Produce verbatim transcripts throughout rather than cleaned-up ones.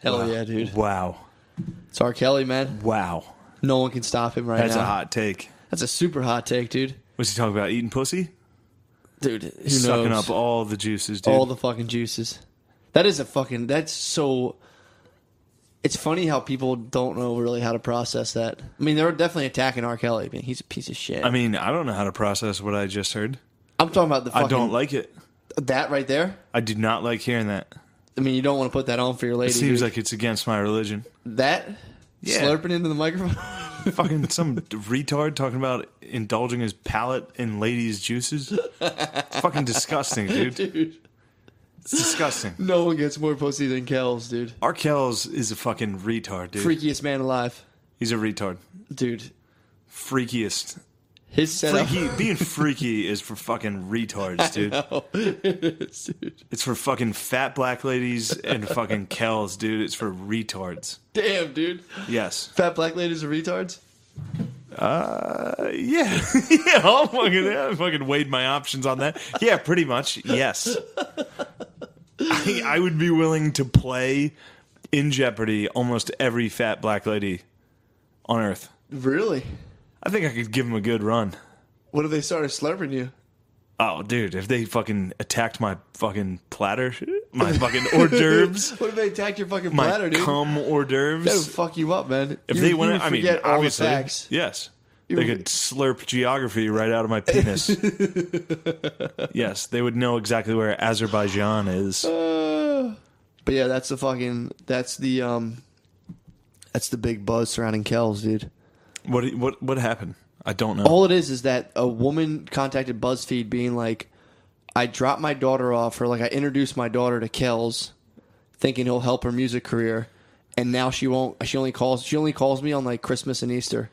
Hell wow. yeah, dude. Wow. It's R. Kelly, man. Wow. No one can stop him right That's now. a hot take. That's a super hot take, dude. What's he talking about? Eating pussy? Dude, who Sucking knows? up all the juices, dude. All the fucking juices. That is a fucking... That's so... It's funny how people don't know really how to process that. I mean, they're definitely attacking R. Kelly. I mean, he's a piece of shit. I mean, I don't know how to process what I just heard. I'm talking about the fucking... I don't like it. That right there? I do not like hearing that. I mean, you don't want to put that on for your lady. It seems dude. like it's against my religion. That? Yeah. Slurping into the microphone? Fucking some retard talking about indulging his palate in ladies' juices. Fucking disgusting, dude. Dude. It's disgusting. No one gets more pussy than Kells, dude. R. Kells is a fucking retard, dude. Freakiest man alive. He's a retard. Dude. Freakiest. His setup. Freaky, being freaky is for fucking retards, dude. know. It is, dude. It's for fucking fat black ladies and fucking Kells, dude. It's for retards. Damn, dude. Yes. Fat black ladies are retards? Uh, yeah. yeah, I'll fucking, I fucking weighed my options on that. Yeah, pretty much. Yes. I, I would be willing to play in Jeopardy almost every fat black lady on Earth. Really? I think I could give them a good run. What if they started slurping you? Oh, dude, if they fucking attacked my fucking platter, my fucking hors d'oeuvres, What if they attacked your fucking my platter, dude? cum hors That would d'oeuvres. fuck you up, man. If you, they you went, would I mean, forget all obviously, the facts. yes, You they would- could slurp geography right out of my penis. Yes, they would know exactly where Azerbaijan is. Uh, but yeah, that's the fucking, that's the, um, that's the big buzz surrounding Kells, dude. What what what happened? I don't know. All it is is that a woman contacted BuzzFeed being like, I dropped my daughter off, or like I introduced my daughter to Kells, thinking he'll help her music career, and now she won't. She only calls. She only calls me on like Christmas and Easter.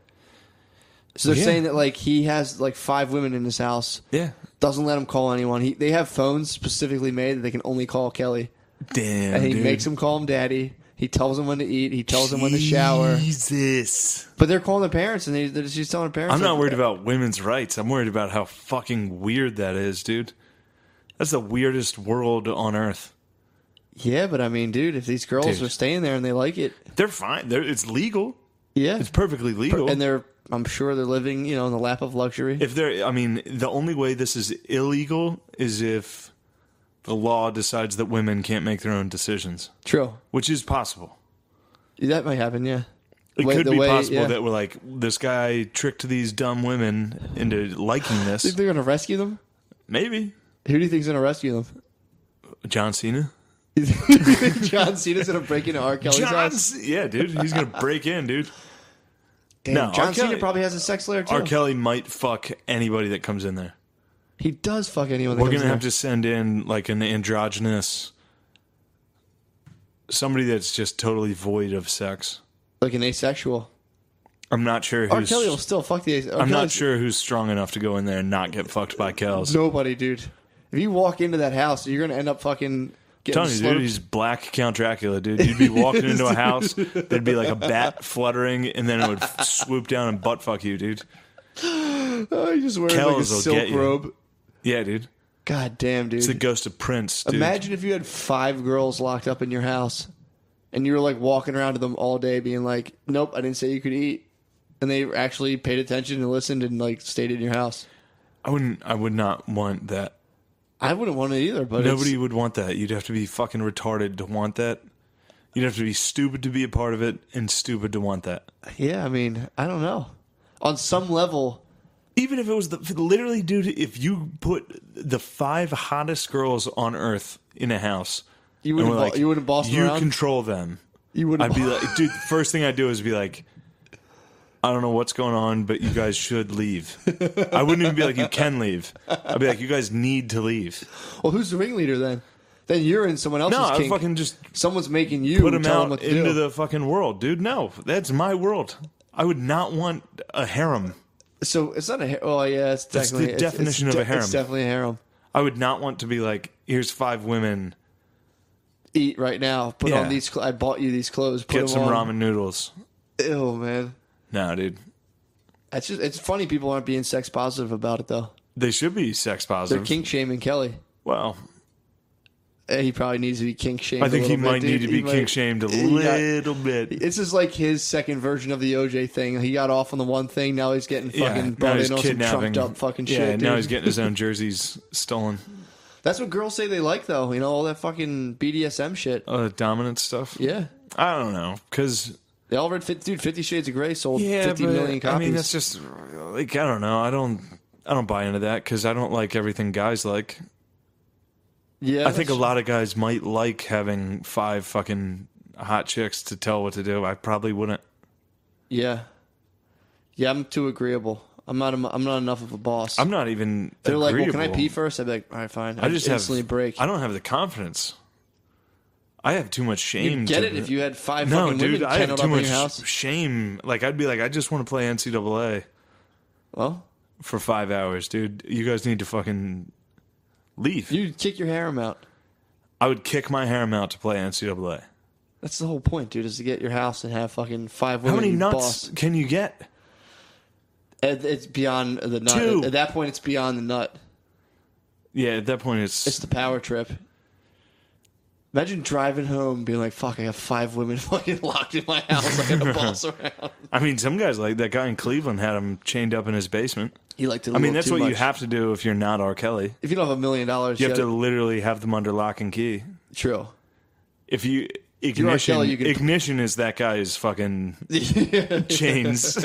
So they're Yeah. saying that like he has like five women in his house. Yeah. Doesn't let him call anyone. He they have phones specifically made that they can only call Kelly, Damn, and he dude. makes him call him daddy. He tells him when to eat. He tells him when to shower. Jesus. But they're calling the parents, and they, they're just telling the parents. I'm not like, worried about women's rights. I'm worried about how fucking weird that is, dude. That's the weirdest world on earth. Yeah, but I mean, dude, if these girls Dude. are staying there and they like it, They're fine. They're, it's legal. yeah, It's perfectly legal. and they're, I'm sure they're living, you know, in the lap of luxury. If they're, I mean, the only way this is illegal is if the law decides that women can't make their own decisions, True, which is possible. that might happen. Yeah, It Way- could the be way- possible yeah. that we're like, this guy tricked these dumb women into liking Think this. they're gonna rescue them? Maybe. Who do you think's gonna rescue them? John Cena? John Cena's gonna break into R. Kelly's John, house. C- yeah, dude. He's going to break in, dude. Damn, No, John R. Cena Kelly- probably has a sex layer too. R. Kelly might fuck anybody that comes in there. He does fuck anyone. That We're comes going to have there. to send in like an androgynous, somebody that's just totally void of sex. like an asexual. I'm not sure R. who's. Kelly will still fuck the. R. I'm not Kelly's- sure who's strong enough to go in there and not get fucked by Kells. Nobody, dude. If you walk into that house, you're gonna end up fucking getting I'm telling you, slurped. dude, he's Black Count Dracula, dude. You'd be walking into a house, there'd be like a bat fluttering, and then it would swoop down and butt fuck you, dude. Oh, he's just wearing Kells will like a silk get you. robe. Yeah, dude. God damn, dude. It's the ghost of Prince, dude. Imagine if you had five girls locked up in your house and you were like walking around to them all day being like, nope, I didn't say you could eat. And they actually paid attention and listened and like stayed in your house. I wouldn't. I would not want that. I wouldn't want it either, but Nobody it's, would want that. You'd have to be fucking retarded to want that. You'd have to be stupid to be a part of it and stupid to want that. yeah, I mean, I don't know. On some level, Even if it was the literally, dude, if you put the five hottest girls on earth in a house, you and wouldn't, we're bo- you wouldn't boss them you around. control them. you wouldn't. I'd be bo- like, dude, the first thing I'd do is be like, I don't know what's going on, but you guys should leave. I wouldn't even be like, you can leave. I'd be like, you guys need to leave. well, who's the ringleader then? Then you're in someone else's No, I'd kink. fucking just Someone's making you put them tell them out what to into do. the fucking world, dude. No, that's my world. I would not want a harem. So it's not a. ha- Oh yeah, it's That's the technically it's- it's definition of de- a harem. It's definitely a harem. I would not want to be like, here's five women, Eat right now. Put Yeah. on these. Cl- I bought you these clothes. Put get them some on. ramen noodles. Ew, man. No, dude. It's just it's funny people aren't being sex positive about it though. They should be sex They're positive. kink shaming Kelly. Well, Uh, He probably needs to be kink shamed. I think a he little might bit, need dude. to be He might- kink shamed a he got- little bit. This is like his second version of the O J thing. He got off on the one thing. Now he's getting fucking Yeah, now brought he's in on some kidnapping. trumped up fucking yeah, shit. now dude. he's getting his own jerseys stolen. That's what girls say they like, though. You know, all that fucking B D S M shit. Uh, dominant stuff. Yeah. I don't know, because They all read, dude, Fifty Shades of Grey sold yeah, fifty but, million copies. I mean, that's just like I don't know. I don't. I don't buy into that because I don't like everything guys like. yeah, I think a that's- lot of guys might like having five fucking hot chicks to tell what to do. I probably wouldn't. Yeah. Yeah, I'm too agreeable. I'm not. A, I'm not enough of a boss. I'm not even. They're like, well, can I agreeable. pee first? I'd be like, all right, fine. I just instantly have. break. I don't have the confidence. I have too much shame. You'd get to, it if you had five No, fucking dude, women I have kenneled too up in much your house. shame. Like I'd be like, I just want to play N C double A Well, for five hours, dude. You guys need to fucking leave. you'd kick your harem out. I would kick my harem out to play N C double A. That's the whole point, dude, is to get your house and have fucking five How women. many nuts boss. can you get? It- It's beyond the nut. Two. At that point, it's beyond the nut. Yeah, at that point, it's, It's the power trip. Imagine driving home being like, fuck, I have five women fucking locked in my house. I got to boss around. I mean, some guys like that guy in Cleveland had him chained up in his basement. You like to I mean, little that's too what you much. have to do if you're not R. Kelly. If you don't have a million dollars, You have to gotta- literally have them under lock and key. True. If you you're R. ignition, Kelly, you can- ignition is that guy's fucking chains.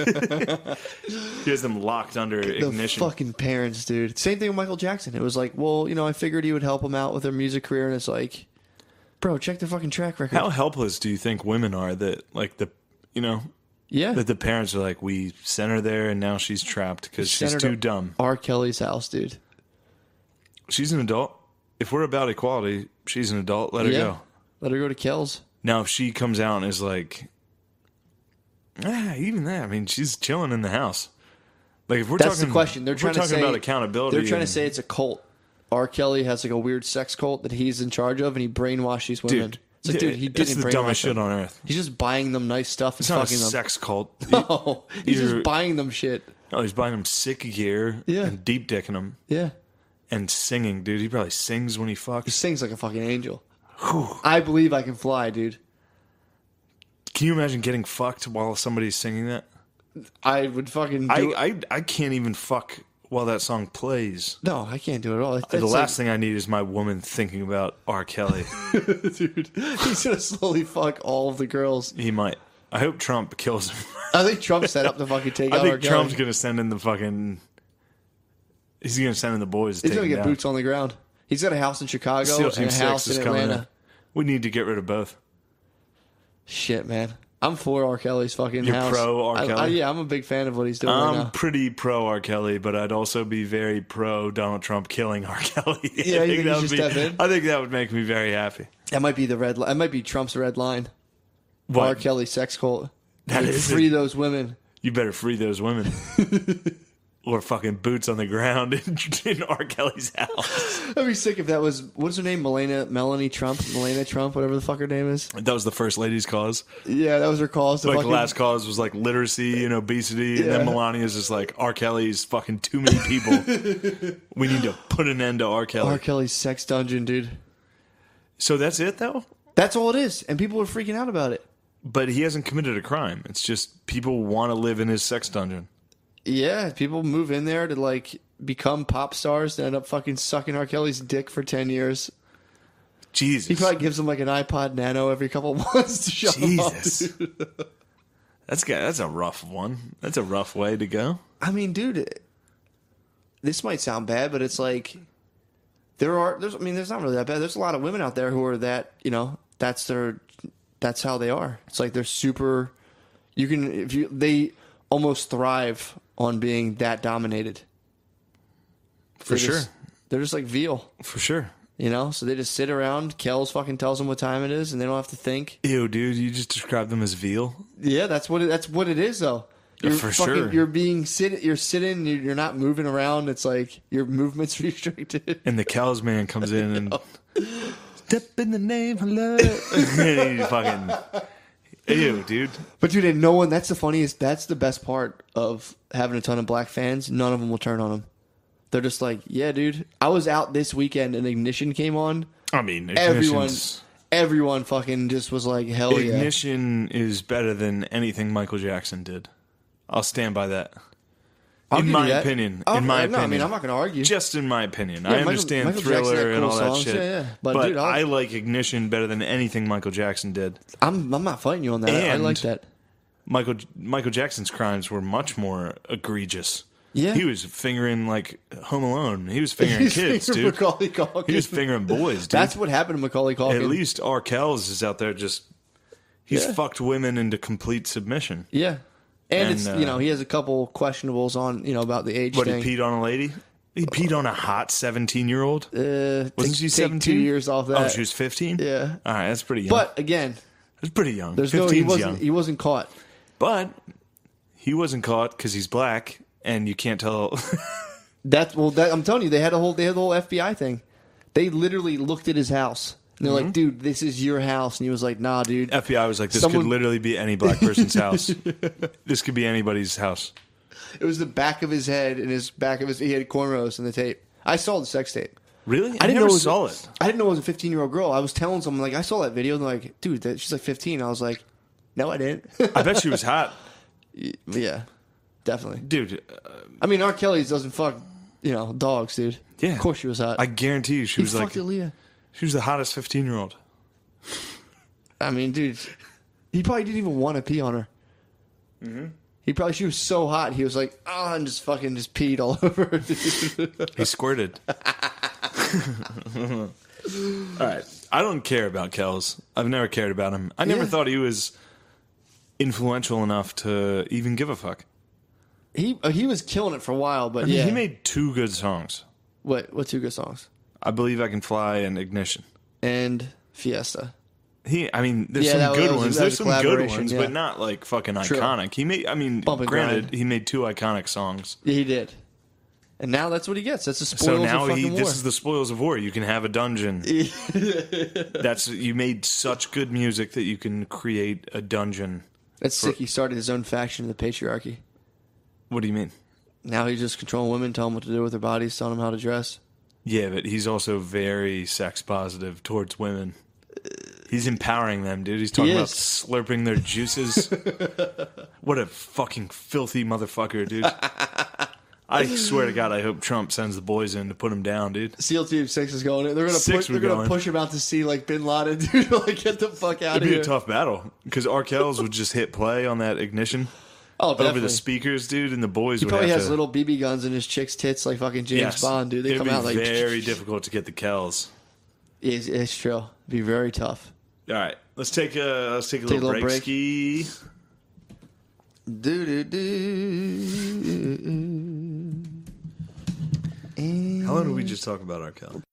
He has them locked under The ignition. fucking parents, dude. Same thing with Michael Jackson. It was like, well, you know, I figured he would help him out with their music career, and it's like, bro, check the fucking track record. How helpless do you think women are that, like the, you know, yeah. that the parents are like, we sent her there and now she's trapped because she's Sent her too to dumb. R. Kelly's house, dude. She's an adult. If we're about equality, she's an adult. Let her Yeah. go. Let her go to Kells. Now, if she comes out and is like, ah, even that, I mean, she's chilling in the house. Like, if we're That's talking, the question. They're if trying we're to talking say about accountability. They're trying to and- say it's a cult. R. Kelly has like a weird sex cult that he's in charge of, and he brainwashed these women. dude, it's like, dude, he it's didn't the brainwash dumbest shit them. on earth. He's just buying them nice stuff and It's not a fucking them. sex cult. No, he's You're- just buying them shit. Oh, he's buying them sick gear Yeah. and deep dicking them Yeah, and singing, dude. He probably sings when he he fucks. sings like a fucking angel. I believe I can fly, dude. Can you imagine getting fucked while somebody's singing that? I would fucking I, do. I I can't even fuck while that song plays. no, I can't do it at all. The last thing I need is my woman thinking about R. Kelly. thing, dude, he's gonna slowly fuck all of the girls. He might. I hope Trump kills him. I think Trump's set up to fucking take I out R. think Kelly. Trump's gonna send in the fucking. He's gonna send in the boys. To He's take gonna him get down. boots on the ground. He's got a house in Chicago SEAL and Team a house Six is in coming Atlanta. in. We need to get rid of both. Shit, man. I'm for R. Kelly's fucking You're house. pro R. I- Kelly? I- yeah, I'm a big fan of what he's doing right I'm now. pretty pro R. Kelly, but I'd also be very pro Donald Trump killing R. Kelly. I Yeah, you think he that should would be, step in? I think that would make me very happy. That might be the red. Li- that might be Trump's red line. What? R. Kelly sex cult. That Like, is free it. those women. You better free those women. Or fucking boots on the ground in, in R. Kelly's house. I'd be sick if that was what's her name, Melania, Melanie Trump, Melania Trump, whatever the fuck her name is. That was the first lady's cause. Yeah, that was her cause. To Like fucking, last cause was like literacy and obesity, and Yeah. then Melania's just like R. Kelly's fucking too many people. We need to put an end to R. Kelly. R. Kelly's sex dungeon, dude. So that's it though. That's all it is, and people are freaking out about it. But he hasn't committed a crime. It's just people want to live in his sex dungeon. Yeah, people move in there to like become pop stars and end up fucking sucking R. Kelly's dick for ten years. Jesus. He probably gives them like an iPod Nano every couple of months to shut them up. Jesus. Dude. That's got, that's a rough one. That's a rough way to go. I mean, dude, this might sound bad, but it's like there are. There's, I mean, there's not really that bad. There's a lot of women out there who are that. You know, that's their. That's how they are. It's like they're super. You can if you they almost thrive on being that dominated. For They're sure. just- they're just like veal. For sure. You know, so they just sit around. Kells fucking tells them what time it is, and they don't have to think. Ew, dude, you just described them as veal. Yeah, that's what it, that's what it is, though. You're For fucking, sure. You're being sit. You're sitting. You're, you're not moving around. It's like your movement's restricted. And the cows man comes in and step in the name of love. And he fucking ew, dude. But dude, and no one. That's the funniest. That's the best part of having a ton of black fans. None of them will turn on him. They're just like, yeah, dude. I was out this weekend and Ignition came on. I mean, Everyone, Ignition's- everyone fucking just was like, hell yeah. Ignition is better than anything Michael Jackson did. I'll stand by that. I'll in give you my that. opinion. I'll- in my no, opinion. I mean, I'm not going to argue. Just in my opinion. Yeah, I Michael- understand Michael Jackson Thriller had and cool all that songs, shit. yeah, yeah. But, But, dude, I'll- I like Ignition better than anything Michael Jackson did. I'm, I'm not fighting you on that. I And- like that. Michael Michael Jackson's crimes were much more egregious. Yeah. He was fingering, like, Home Alone. He was fingering He's kids, fingering dude. Macaulay Culkin. He was fingering boys, dude. That's what happened to Macaulay Culkin. At least R. Kells is out there just... He's Yeah. fucked women into complete submission. Yeah. And, And, it's, uh, you know, he has a couple questionables on, you know, about the age What, thing. he peed on a lady? He peed on a hot seventeen-year-old? Uh, Wasn't take- she take seventeen? two years off that. Oh, she was fifteen? Yeah. All right, that's pretty young. But, again, That's pretty young. there's no, he fifteen's wasn't, young. he wasn't caught. But he wasn't caught because he's black, and you can't tell... That's, well, that, I'm telling you, they had a whole, they had the whole F B I thing. They literally looked at his house. And they're Mm-hmm. like, dude, this is your house. And he was like, nah, dude. F B I was like, this Someone- could literally be any black person's house. This could be anybody's house. It was the back of his head and his back of his, he had cornrows in the tape. I saw the sex tape. Really? I, I didn't never know it was, saw it. I didn't know it was a fifteen year old girl. I was telling someone, like, I saw that video. And they're like, dude, that, she's like fifteen. I was like, no, I didn't. I bet she was hot. Yeah, definitely. Dude, uh, I mean, R. Kelly's doesn't fuck, you know, dogs, dude. Yeah. Of course she was hot. I guarantee you she he was like... fucked Aaliyah. She was the hottest fifteen-year-old. I mean, dude, he probably didn't even want to pee on her. Mm-hmm. He probably, she was so hot, he was like, oh, and just fucking just peed all over her. dude. He squirted. All right. I don't care about Kells. I've never cared about him. I never Yeah. thought he was influential enough to even give a fuck. he uh, he was killing it for a while, but I mean, yeah. he made two good songs. what, what two good songs? I Believe I Can Fly and Ignition. And Fiesta. He, I mean, there's Yeah, some that was- good that was- ones. that There's was some good collaboration, ones, yeah. but not like fucking True. iconic. He made, I mean, Bump and granted, grind. he made two iconic songs. Yeah, he did. And now that's what he gets. That's the spoils So now of fucking he, war. this is the spoils of war. You can have a dungeon. That's you made such good music that you can create a dungeon. That's sick. He started his own faction of the patriarchy. What do you mean? Now he's just controlling women, telling them what to do with their bodies, telling them how to dress. Yeah, but he's also very sex positive towards women. He's empowering them, dude. He's talking He about is. slurping their juices. What a fucking filthy motherfucker, dude. I swear to God, I hope Trump sends the boys in to put him down, dude. SEAL Team Six is going in. They're gonna Six push. They're were gonna going. push him out to sea like Bin Laden, dude. Like get the fuck out It'd of be here. a tough battle because R. Kells would just hit play on that Ignition oh, over definitely. the speakers, dude, and the boys He would probably have has to. little B B guns in his chick's tits, like fucking James Yes. Bond, dude. They It'd come be out like very difficult to get the Kells. It's, it's true. It'd be very tough. All right, let's take a let's take a Take a little, little break. break. Ski. Do do do. How long did we just talk about R. Kelly?